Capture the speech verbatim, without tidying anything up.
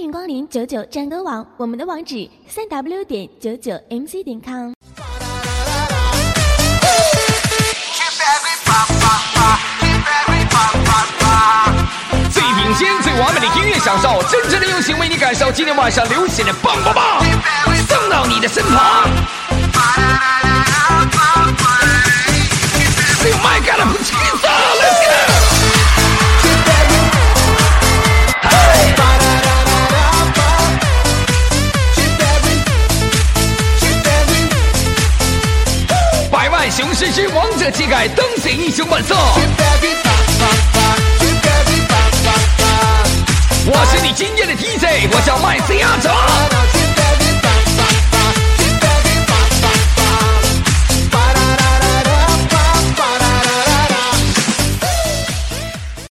迎光临九九战歌网，我们的网址三 w 点九九 m c 点 com。 最领先、最完美的音乐享受，真正的用心为你感受今天晚上流行的棒棒棒，送到你的身旁。So my God, put it on, let's go! Hey! 百万雄狮之王者气概，登随英雄本色。我是你今天的 D J， 我叫麦斯亚哲。